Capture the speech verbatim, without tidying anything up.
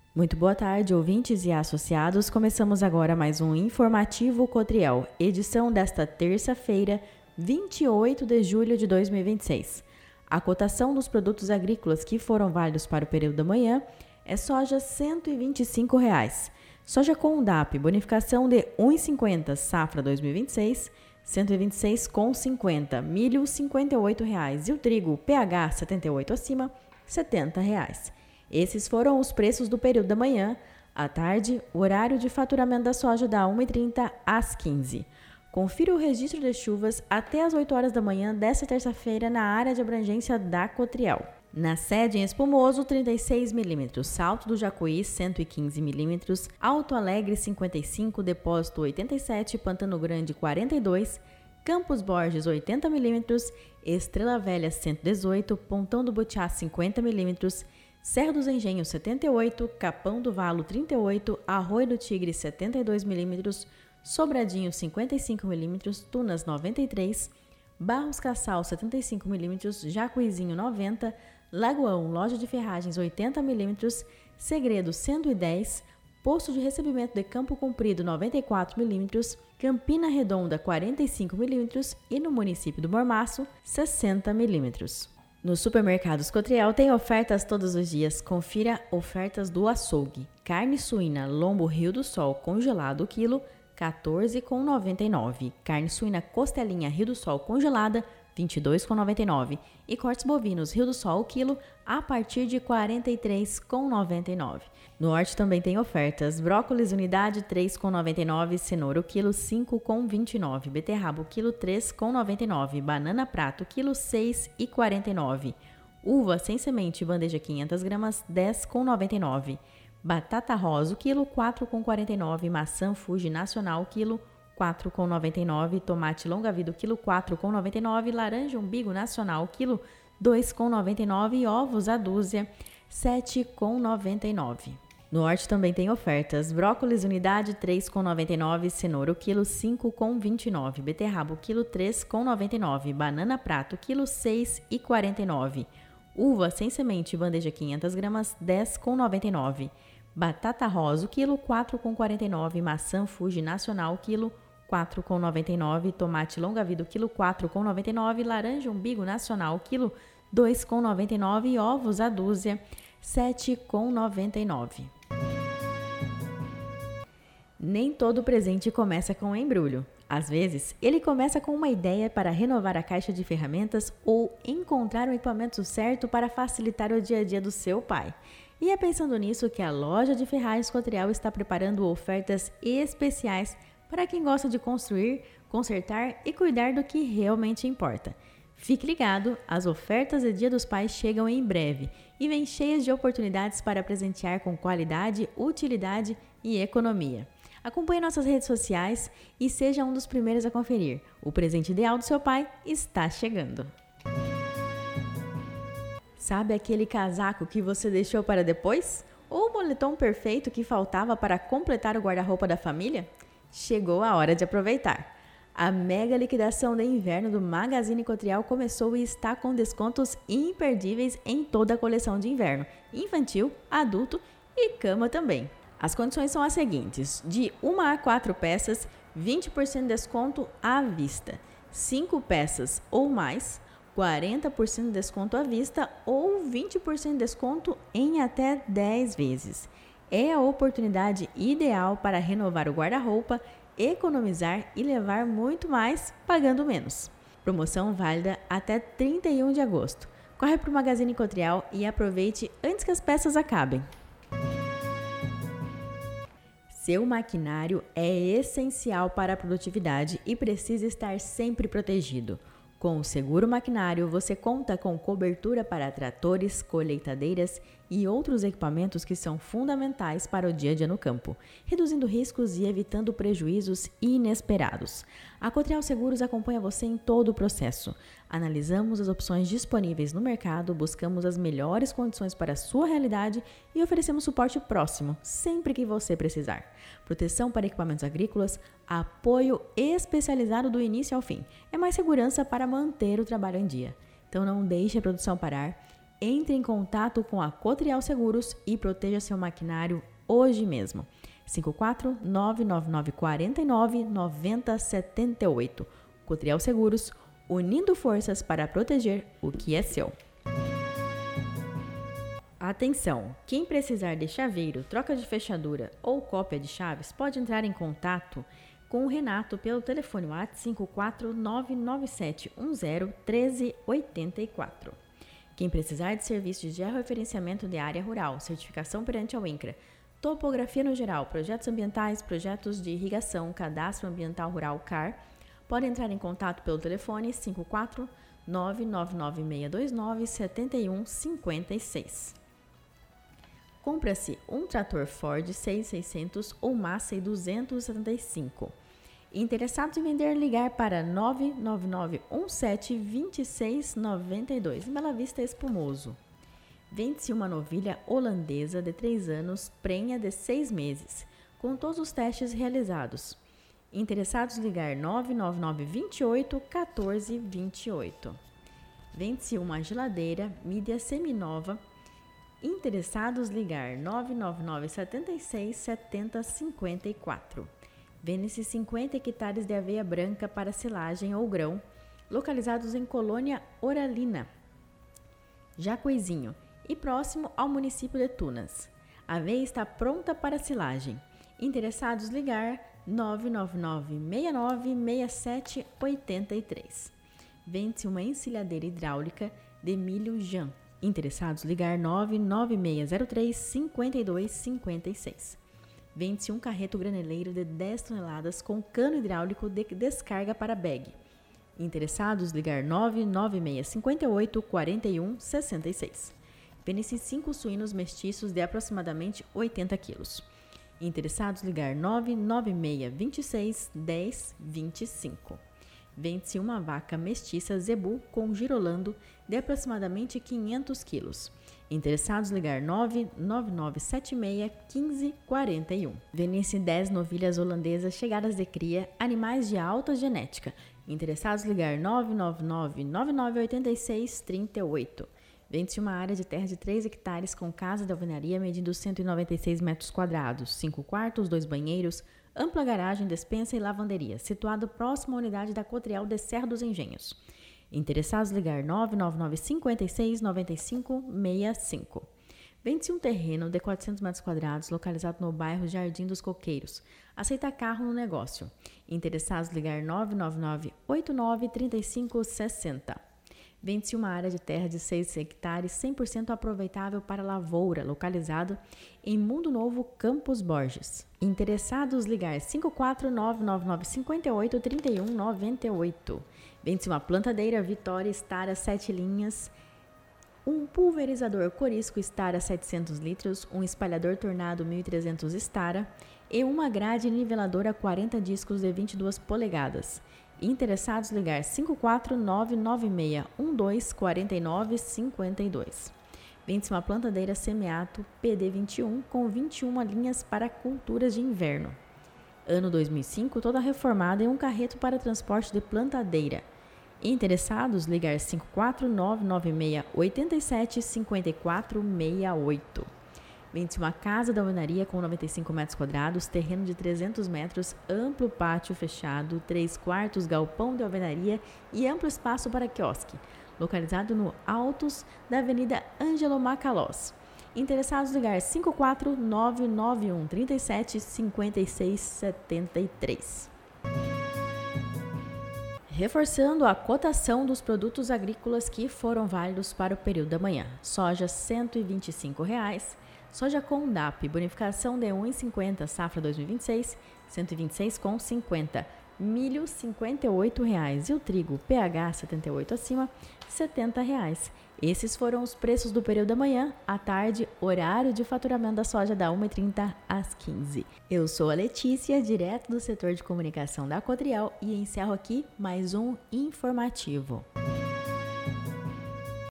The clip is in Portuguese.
Muito boa tarde, ouvintes e associados. Começamos agora mais um Informativo Cotriel, edição desta terça-feira, vinte e oito de julho de dois mil e vinte e seis. A cotação dos produtos agrícolas que foram válidos para o período da manhã é soja cento e vinte e cinco reais. Soja com D A P, bonificação de um real e cinquenta, safra dois mil e vinte e seis, cento e vinte e seis reais e cinquenta centavos. Milho, cinquenta e oito reais. E o trigo, P H setenta e oito acima, setenta reais. Esses foram os preços do período da manhã. À tarde, o horário de faturamento da soja da uma e trinta às quinze. Confira o registro de chuvas até às oito horas da manhã desta terça-feira na área de abrangência da Cotriel. Na sede em Espumoso, trinta e seis milímetros, Salto do Jacuí, cento e quinze milímetros, Alto Alegre, cinquenta e cinco, Depósito, oitenta e sete, Pantano Grande, quarenta e dois, Campos Borges, oitenta milímetros, Estrela Velha, cento e dezoito, Pontão do Butiá, cinquenta milímetros, Serra dos Engenhos, setenta e oito, Capão do Valo, trinta e oito, Arroio do Tigre, setenta e dois milímetros, Sobradinho, cinquenta e cinco milímetros, Tunas, noventa e três, Barros Cassal, setenta e cinco milímetros, Jacuizinho, noventa, Lagoão, Loja de Ferragens, oitenta milímetros, Segredo, cento e dez, Posto de Recebimento de Campo Comprido, noventa e quatro milímetros, Campina Redonda, quarenta e cinco milímetros e no município do Mormaço, sessenta milímetros. Nos supermercados Cotriel tem ofertas todos os dias. Confira ofertas do açougue. Carne suína Lombo Rio do Sol congelado quilo, quatorze reais e noventa e nove centavos. Carne suína Costelinha Rio do Sol congelada, vinte e dois reais e noventa e nove centavos. E cortes bovinos Rio do Sol quilo a partir de quarenta e três reais e noventa e nove centavos. No Horti também tem ofertas. Brócolis unidade três reais e noventa e nove centavos. Cenoura quilo cinco reais e vinte e nove centavos. Beterraba quilo três reais e noventa e nove centavos. Banana prato quilo seis reais e quarenta e nove centavos. Uva sem semente bandeja quinhentas gramas dez reais e noventa e nove centavos. Batata rosa quilo quatro reais e quarenta e nove centavos. Maçã Fuji nacional quilo quatro reais e noventa e nove centavos. Tomate longa vida quilo quatro reais e noventa e nove centavos. Laranja umbigo nacional quilo dois reais e noventa e nove centavos. E ovos a dúzia sete reais e noventa e nove centavos. No Horti também tem ofertas. Brócolis unidade três reais e noventa e nove centavos. Cenoura quilo cinco reais e vinte e nove centavos. Beterraba quilo três reais e noventa e nove centavos. Banana prato quilo seis reais e quarenta e nove centavos. Uva sem semente bandeja quinhentas gramas dez reais e noventa e nove centavos. Batata rosa quilo quatro reais e quarenta e nove centavos. Maçã Fuji nacional quilo quatro reais e noventa e nove centavos. Tomate longa vida quilo quatro reais e noventa e nove centavos. Laranja umbigo nacional quilo dois reais e noventa e nove centavos. E ovos a dúzia sete reais e noventa e nove centavos. Nem todo presente começa com um embrulho. Às vezes, ele começa com uma ideia para renovar a caixa de ferramentas ou encontrar o equipamento certo para facilitar o dia a dia do seu pai. E é pensando nisso que a Loja de Ferragens Cotriel está preparando ofertas especiais para quem gosta de construir, consertar e cuidar do que realmente importa. Fique ligado, as ofertas de Dia dos Pais chegam em breve e vêm cheias de oportunidades para presentear com qualidade, utilidade e economia. Acompanhe nossas redes sociais e seja um dos primeiros a conferir. O presente ideal do seu pai está chegando. Sabe aquele casaco que você deixou para depois? Ou o moletom perfeito que faltava para completar o guarda-roupa da família? Chegou a hora de aproveitar. A mega liquidação de inverno do Magazine Cotriel começou e está com descontos imperdíveis em toda a coleção de inverno, infantil, adulto e cama também. As condições são as seguintes: de uma a quatro peças, vinte por cento de desconto à vista. cinco peças ou mais, quarenta por cento de desconto à vista ou vinte por cento de desconto em até dez vezes. É a oportunidade ideal para renovar o guarda-roupa, economizar e levar muito mais pagando menos. Promoção válida até trinta e um de agosto. Corre para o Magazine Cotriel e aproveite antes que as peças acabem. Seu maquinário é essencial para a produtividade e precisa estar sempre protegido. Com o Seguro Maquinário, você conta com cobertura para tratores, colheitadeiras e outros equipamentos que são fundamentais para o dia a dia no campo, reduzindo riscos e evitando prejuízos inesperados. A Cotriel Seguros acompanha você em todo o processo. Analisamos as opções disponíveis no mercado, buscamos as melhores condições para a sua realidade e oferecemos suporte próximo, sempre que você precisar. Proteção para equipamentos agrícolas, apoio especializado do início ao fim. É mais segurança para manter o trabalho em dia. Então não deixe a produção parar. Entre em contato com a Cotriel Seguros e proteja seu maquinário hoje mesmo. cinco quatro nove nove nove quatro nove nove zero sete oito. Cotriel Seguros, unindo forças para proteger o que é seu. Atenção! Quem precisar de chaveiro, troca de fechadura ou cópia de chaves pode entrar em contato com o Renato pelo telefone WhatsApp cinco quatro nove nove sete um zero um três oito quatro. Quem precisar de serviço de georreferenciamento de área rural, certificação perante a INCRA, topografia no geral, projetos ambientais, projetos de irrigação, cadastro ambiental rural C A R, pode entrar em contato pelo telefone cinco quatro nove nove nove seis dois nove sete um cinco seis. Compra-se um trator Ford seis mil e seiscentos ou Massey duzentos e setenta e cinco. Interessados em vender, ligar para nove nove nove um sete dois seis nove dois. Bela Vista Espumoso. Vende-se uma novilha holandesa de três anos, prenha de seis meses, com todos os testes realizados. Interessados, ligar nove nove nove dois oito um quatro dois oito. Vende-se uma geladeira mídia seminova. Interessados, ligar nove nove nove sete seis sete zero cinco quatro. Vende-se cinquenta hectares de aveia branca para silagem ou grão, localizados em Colônia Oralina, Jacuizinho e próximo ao município de Tunas. A aveia está pronta para silagem. Interessados, ligar nove nove nove seis nove seis sete oito três. Vende-se uma encilhadeira hidráulica de milho Jan. Interessados, ligar nove nove seis zero três cinco dois cinco seis. Vende-se um carreto graneleiro de dez toneladas com cano hidráulico de descarga para bag. Interessados, ligar nove nove seis cinco oito quatro um seis seis. Vende-se cinco suínos mestiços de aproximadamente oitenta quilos. Interessados, ligar nove nove seis dois seis um zero dois cinco. Vende-se uma vaca mestiça zebu com girolando de aproximadamente quinhentos quilos. Interessados, ligar nove nove nove sete seis um cinco quatro um. Vende-se dez novilhas holandesas chegadas de cria, animais de alta genética. Interessados, ligar nove nove nove nove nove oito seis três oito. Vende-se uma área de terra de três hectares com casa de alvenaria medindo cento e noventa e seis metros quadrados, cinco quartos, dois banheiros, ampla garagem, despensa e lavanderia, situado próximo à unidade da Cotriel de Serra dos Engenhos. Interessados, ligar nove nove nove cinco seis nove cinco seis cinco. Vende-se um terreno de quatrocentos metros quadrados, localizado no bairro Jardim dos Coqueiros. Aceita carro no negócio. Interessados, ligar nove nove nove oito nove três cinco seis zero. Vende-se uma área de terra de seis hectares, cem por cento aproveitável para lavoura, localizado em Mundo Novo, Campos Borges. Interessados, ligar cinco quatro nove nove nove cinco oito três um nove oito. Vende-se uma plantadeira Vitória Stara sete linhas, um pulverizador Corisco Stara setecentos litros, um espalhador Tornado mil e trezentos Stara e uma grade niveladora quarenta discos de vinte e duas polegadas. Interessados, ligar cinco quatro nove nove seis um dois quatro nove cinco dois. Vende-se uma plantadeira Semiato P D vinte e um com vinte e uma linhas para culturas de inverno. Ano dois mil e cinco, toda reformada e um carreto para transporte de plantadeira. Interessados, ligar cinco quatro nove nove seis oito sete cinco quatro seis oito. Vende-se uma casa da alvenaria com noventa e cinco metros quadrados, terreno de trezentos metros, amplo pátio fechado, três quartos, galpão de alvenaria e amplo espaço para quiosque, localizado no Altos da Avenida Ângelo Macalós. Interessados, ligar cinco quatro nove nove um três sete cinco seis sete três. Reforçando a cotação dos produtos agrícolas que foram válidos para o período da manhã. Soja cento e vinte e cinco reais. Soja com D A P, bonificação de um real e cinquenta, safra dois mil e vinte e seis, cento e vinte e seis reais e cinquenta centavos. Milho, cinquenta e oito reais. E o trigo, P H setenta e oito acima, setenta reais. Esses foram os preços do período da manhã. À tarde, horário de faturamento da soja da uma e trinta às quinze. Eu sou a Letícia, direto do setor de comunicação da Cotriel, e encerro aqui mais um informativo.